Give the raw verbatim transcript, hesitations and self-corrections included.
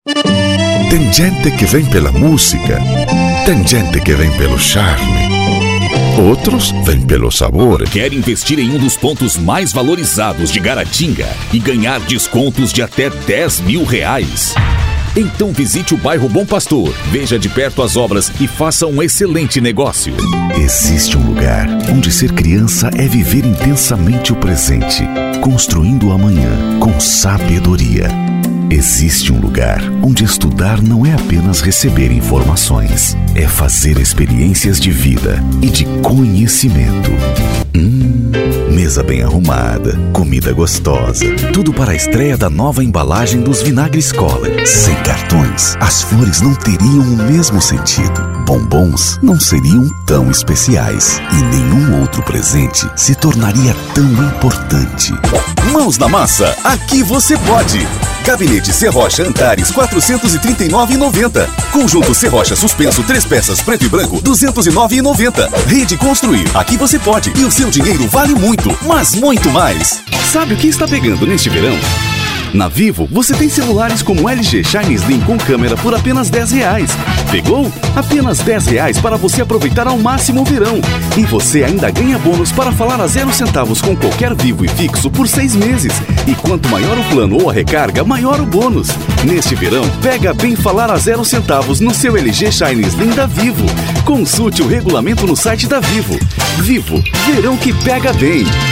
Tem gente que vem pela música, tem gente que vem pelo charme, outros vêm pelo sabor. Quer investir em um dos pontos mais valorizados de Guaratinga e ganhar descontos de até dez mil reais? Então visite o bairro Bom Pastor, veja de perto as obras e faça um excelente negócio. Existe um lugar onde ser criança é viver intensamente o presente, construindo o amanhã com sabedoria. Existe um lugar onde estudar não é apenas receber informações, é fazer experiências de vida e de conhecimento. Hum, mesa bem arrumada, comida gostosa, tudo para a estreia da nova embalagem dos vinagres Kohler. Sem cartões, as flores não teriam o mesmo sentido, bombons não seriam tão especiais e nenhum outro presente se tornaria tão importante. Mãos na massa, aqui você pode! Gabinete Serrocha Antares quatrocentos e trinta e nove reais e noventa centavos. Conjunto Serrocha suspenso três peças preto e branco duzentos e nove reais e noventa centavos. Rede Construir, aqui você pode e o seu dinheiro vale muito, mas muito mais. Sabe o que está pegando neste verão? Na Vivo, você tem celulares como L G Shine Slim com câmera por apenas dez reais. Pegou? Apenas dez reais para você aproveitar ao máximo o verão. E você ainda ganha bônus para falar a zero centavos com qualquer Vivo e fixo por seis meses. E quanto maior o plano ou a recarga, maior o bônus. Neste verão, pega bem falar a zero centavos no seu L G Shine Slim da Vivo. Consulte o regulamento no site da Vivo. Vivo, verão que pega bem.